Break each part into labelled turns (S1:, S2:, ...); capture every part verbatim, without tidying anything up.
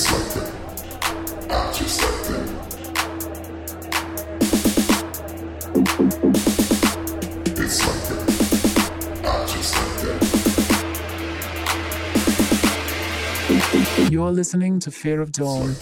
S1: You're listening to Fear of Dawn.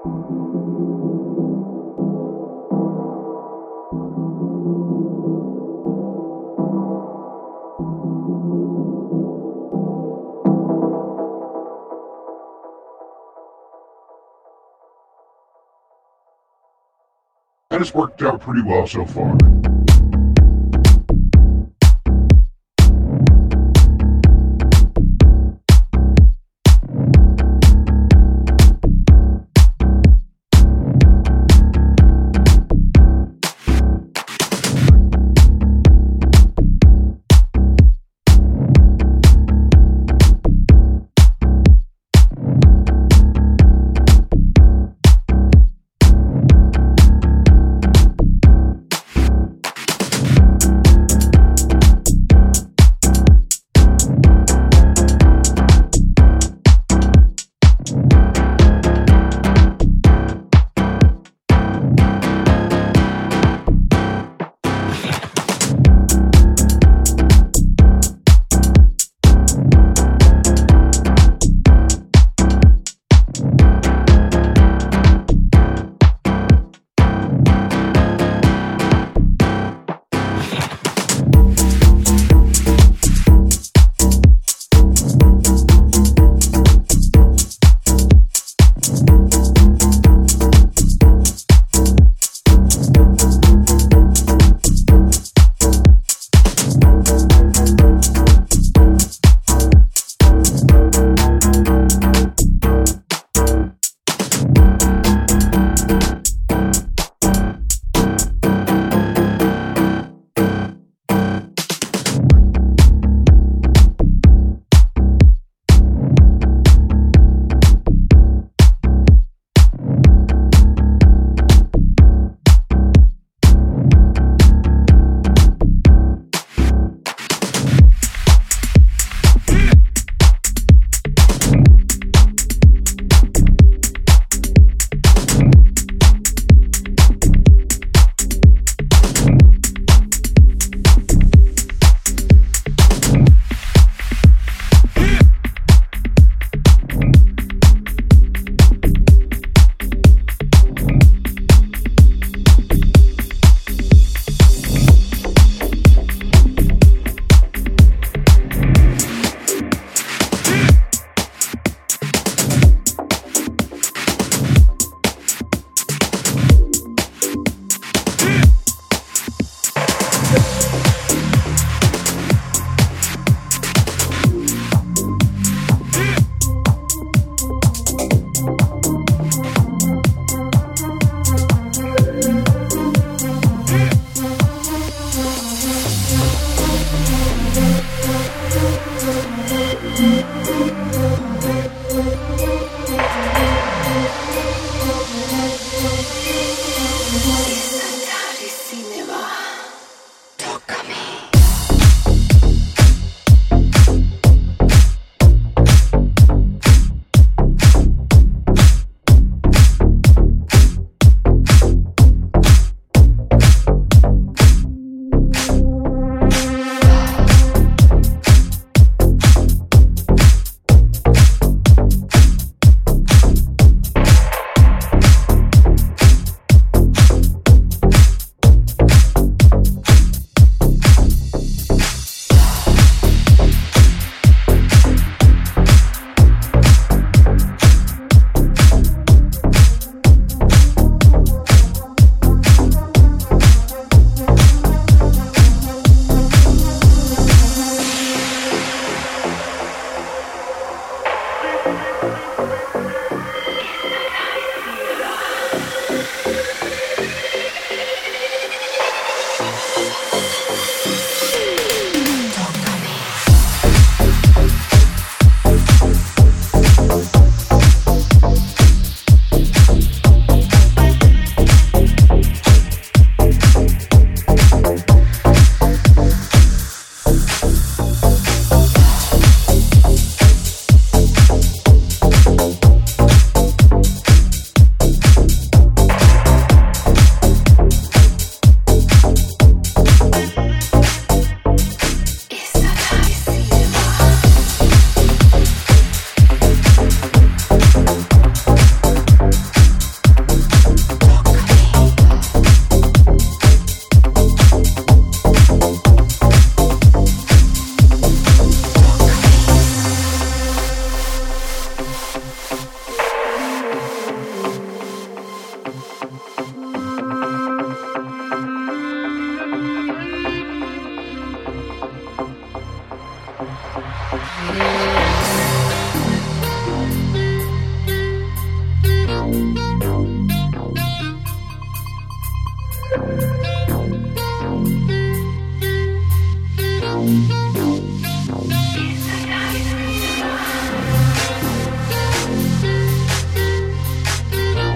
S2: That has worked out pretty well so far.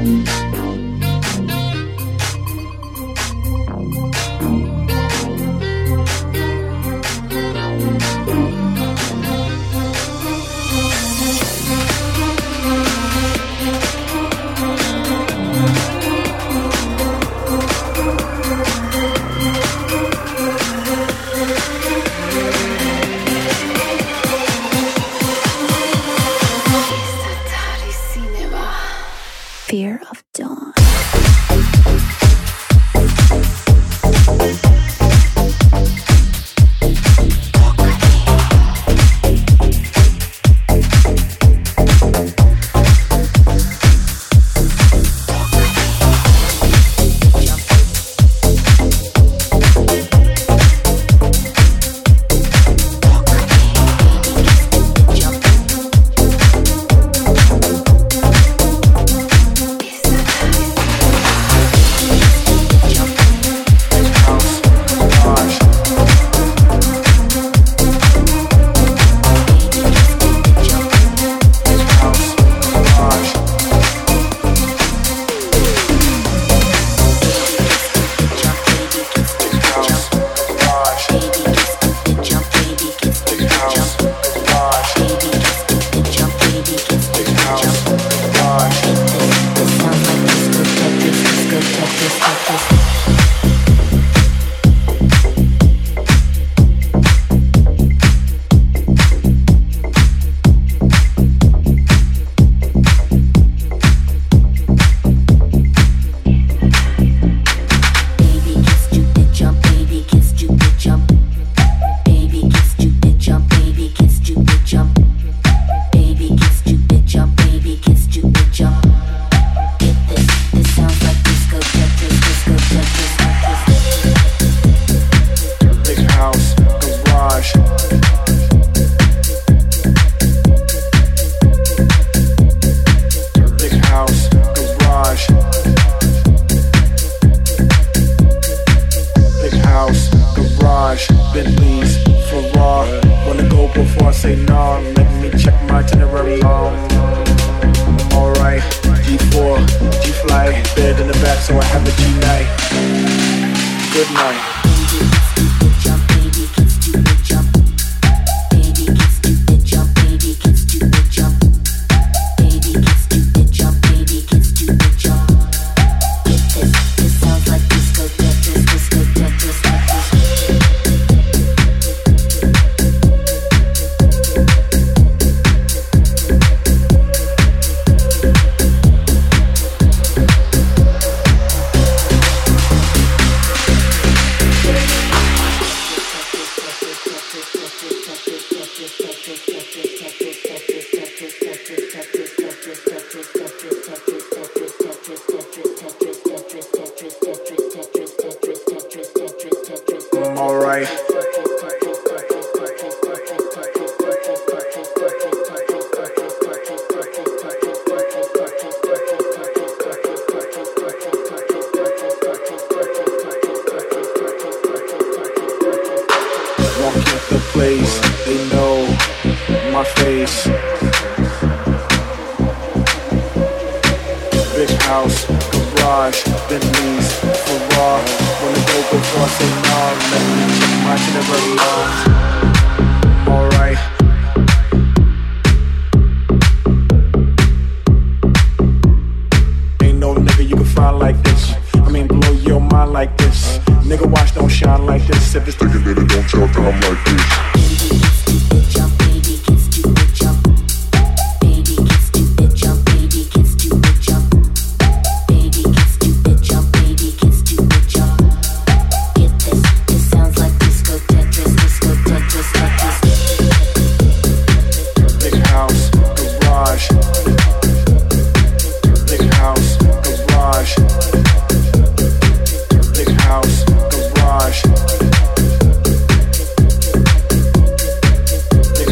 S3: Big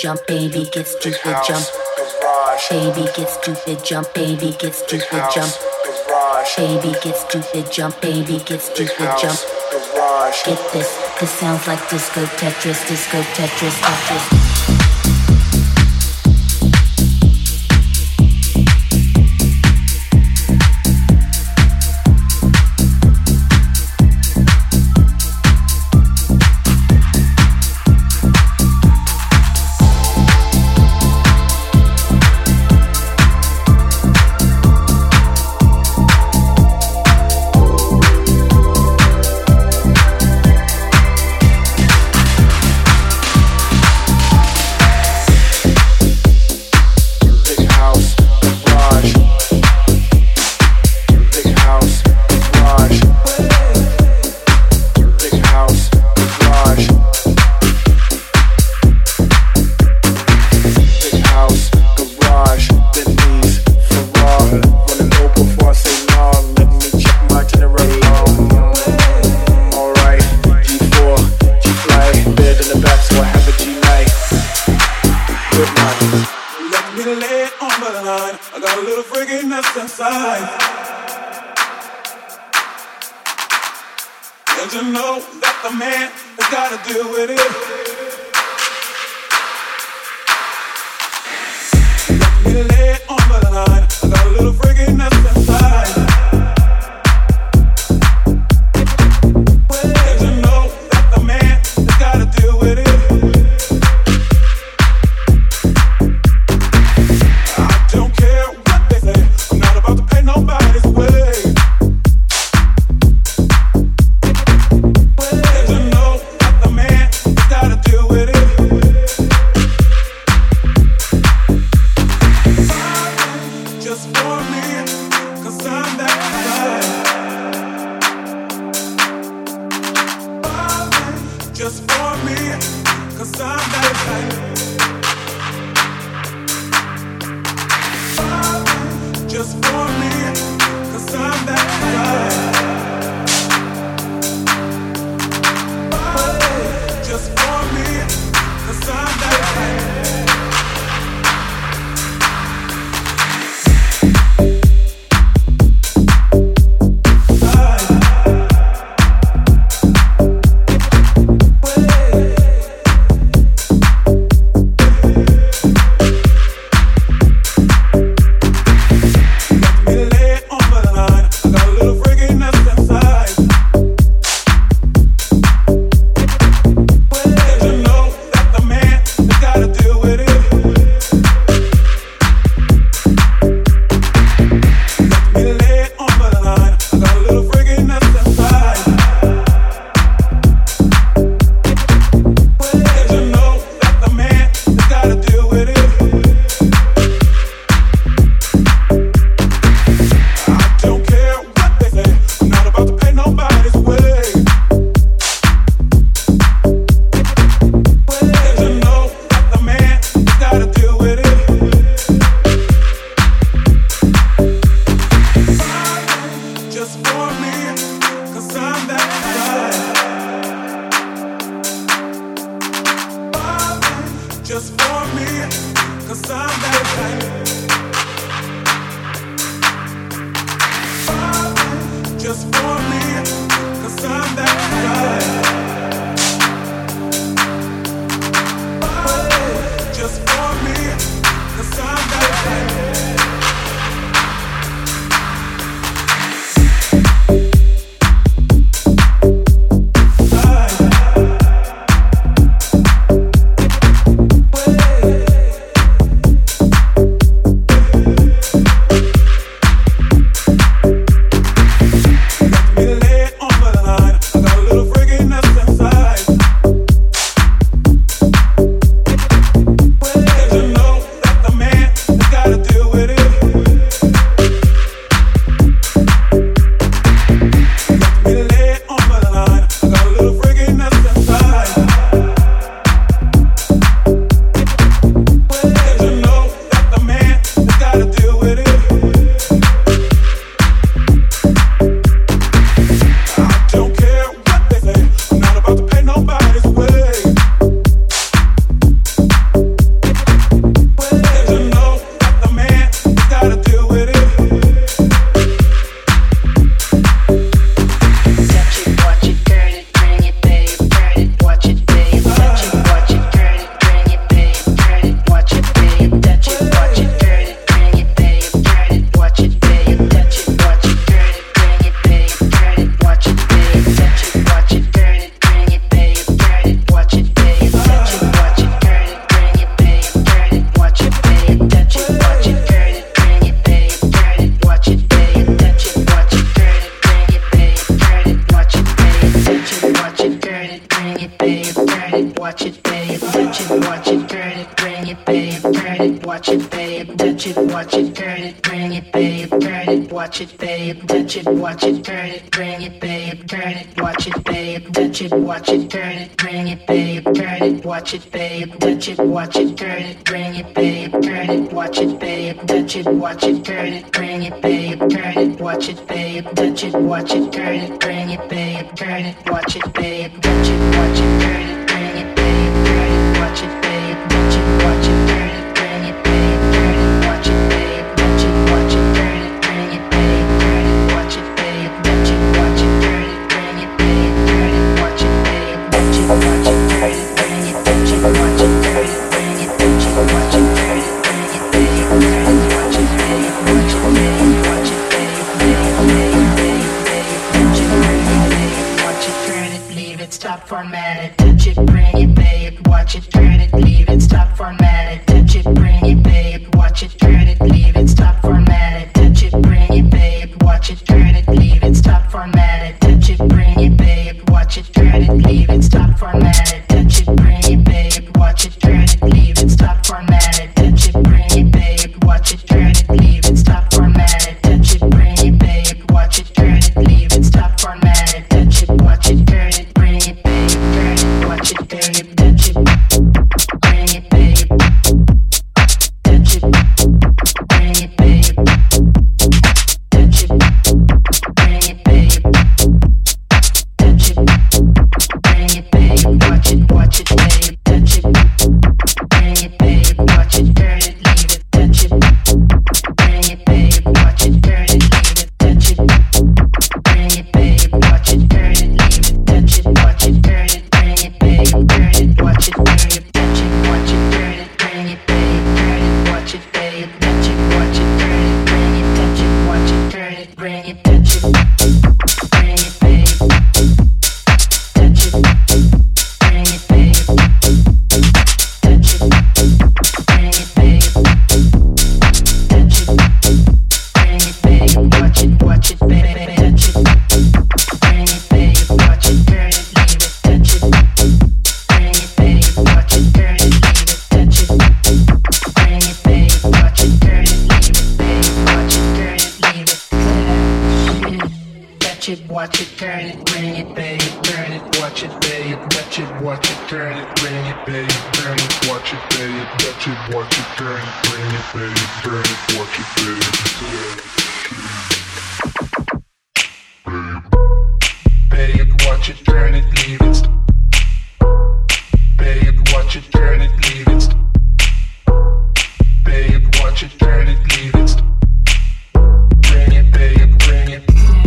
S3: jump, baby, get stupid, jump. Baby, get stupid, jump, baby, get stupid, jump. Baby, get stupid, jump, baby, get stupid, jump. Get this, this sounds like disco Tetris, disco Tetris, Tetris. babe, touch it, watch it, turn it, bring it, babe, turn it, watch it, babe, touch it, watch it, turn it, bring it, babe, turn it, watch it, babe, touch it, watch it, turn it, bring it, babe, turn it, watch it, babe, touch it, watch it, turn it, bring it, babe, turn it, watch it, babe, touch it, watch it, turn it, bring it, babe, turn it, watch it, babe, touch it, watch it, turn it, bring it, babe, turn it, watch it, babe, touch it, watch it, turn it, bring it, babe, turn it, watch it, babe, touch it, watch it, turn it, bring it, babe, turn it, watch it, babe, touch it, watch it, turn it, bring it, babe, turn it, watch it, babe, touch it, watch it, turn it, bring it, babe, turn it, watch it, babe, touch it, watch it, turn it, bring it, touch it, watch it, turn it, bring it, touch it, watch it, turn it, bring it, babe, turn it, watch it, babe, watch it, babe, watch it, babe, babe, babe, babe, babe, touch it, bring it, babe, watch it, turn it, leave it, stop, format it, touch it, bring it, babe, watch it, turn it, leave it, stop, format it, touch it, bring it, babe, watch it, turn it, leave it, stop, format it, touch it, bring it, babe, watch it, turn it, leave it, stop, format it, touch it, bring it, babe, watch it, turn it, leave it, stop, format it, touch it, bring it, babe, watch it, turn it, leave it, stop, format it, touch it, bring it, babe, watch it, turn it, leave it, stop, format it, touch it, bring it, babe, watch it, turn it, leave it, stop, format it, touch it, watch it, turn it, bring it, babe, turn it, watch it, turn it, touch it, bring it, babe, touch it, bring it, babe, touch it, bring it, babe, touch it, bring it, babe, watch it, watch it, babe, touch it, bring it, babe, watch it, turn it, leave it, touch it, bring it, babe, watch it, turn it, leave it, touch it, bring it, babe, watch it, turn it, leave it, touch it, watch it, turn it, bring it, babe, turn it, watch it, bring it, touch it, watch it, turn it, bring it, babe, turn it, watch it, babe, touch it, watch it, turn it, bring it, touch it, watch it, turn it, bring it, touch it, bring it, babe, touch it, bring it, babe, touch it, bring it, babe, touch it, bring it, babe, watch it, watch it, babe, touch it, bring it, babe, watch it, turn it, leave it, touch it, bring it, babe, watch it, turn it, leave it, touch it, bring it, babe, watch it, turn it, leave it, babe, watch it, turn it, leave it, touch it, watch it, turn it, bring it, babe, turn it, watch it, babe, touch it, watch it, turn it, bring it, babe, turn it, watch it, babe, touch it, watch it, turn it, bring it, babe, turn it, watch it, babe, babe, watch it, turn it, leave it, babe, watch it, turn it, leave it, babe, watch it, turn it, leave it, bring it, babe, bring it,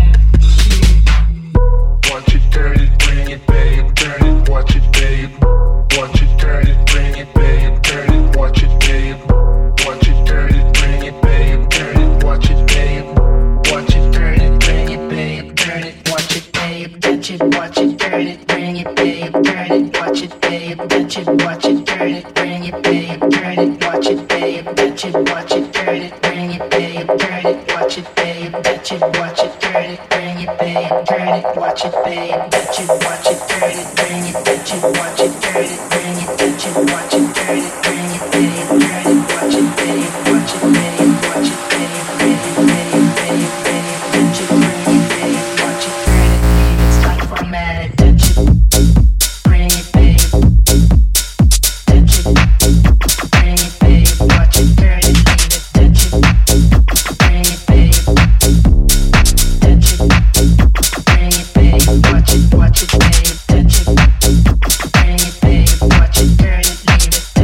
S3: watch it, turn it, bring it, babe, turn it, watch it, babe, watch it, turn it, bring it, babe, turn it, watch it, babe, watch it, turn it, bring it, babe, turn it, watch it, babe, watch it, turn it, bring it, babe, turn it, watch it, babe, touch it, watch it, turn it, bring it, babe, turn it, watch it, babe, touch it, watch it, turn it, bring it, babe, turn it, watch it, babe, touch it, watch it, turn it, bring it, babe, turn it, watch it, babe, touch it, watch it, turn it, bring it, babe, turn it, watch it, babe, touch it, watch it, turn it, bring it, touch it, watch it, turn it, bring it, touch it, watch it, turn it, bring it, babe, turn it, watch it, babe, watch it, babe, watch it, babe, bring it, babe, babe, babe, touch it, bring it, babe, watch it, turn it, leave it, stop, format it, touch it, bring it, babe, touch it, bring it, babe, watch it, turn it, leave it, touch it, bring it, babe, touch it, bring it, babe, watch it, watch it, babe, touch it, bring it, babe, watch it, turn it, leave it.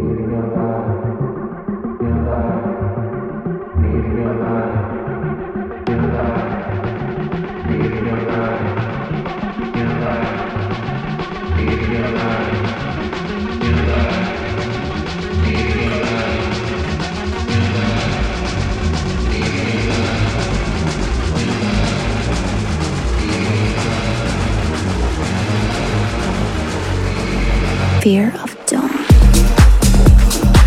S3: Fear of Dawn.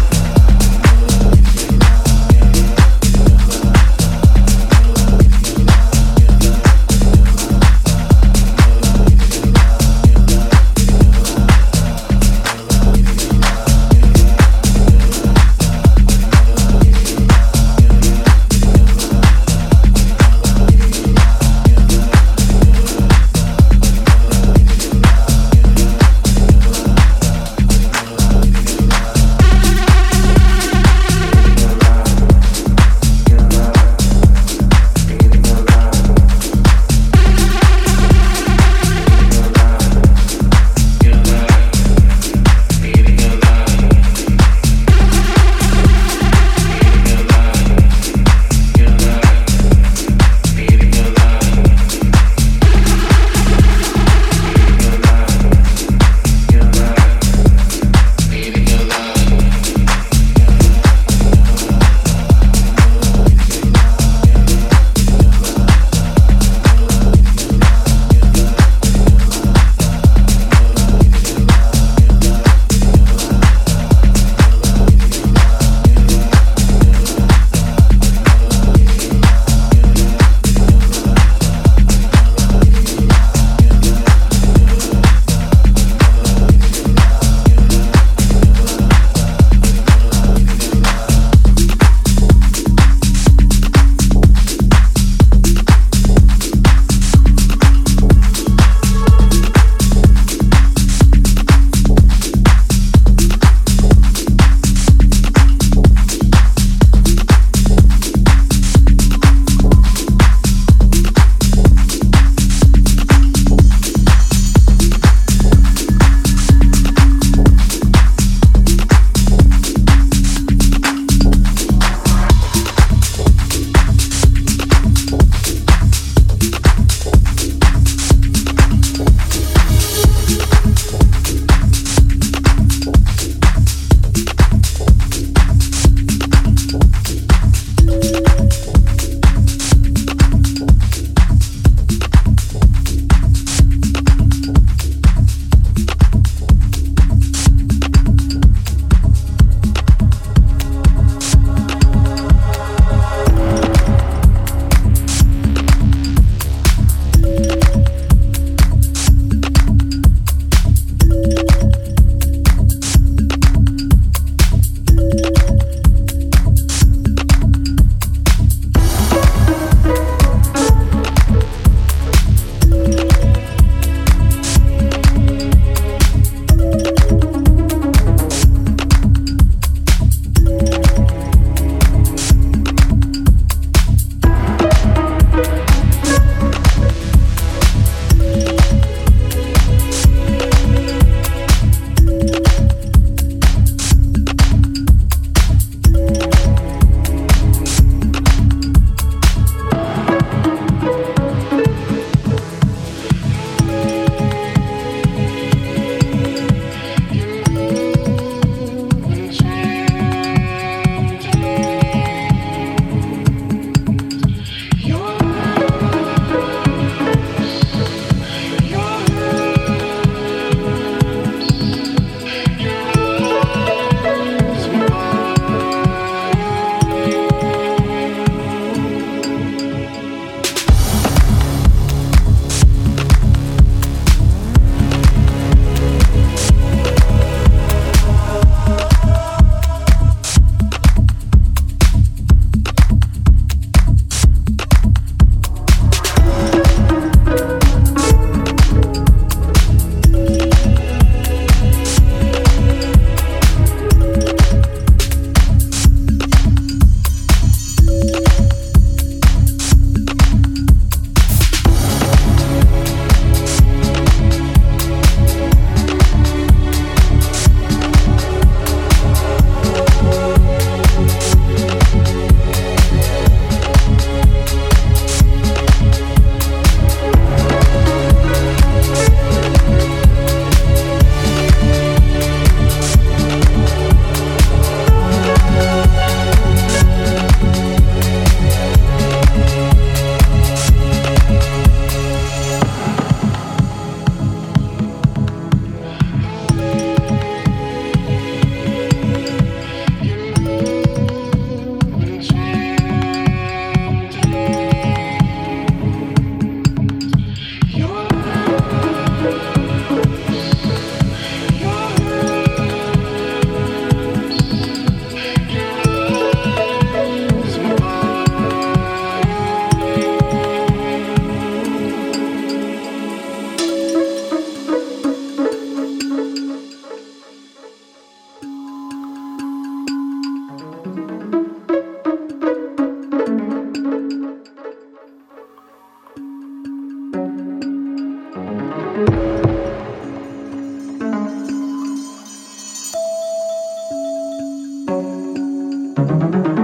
S3: Thank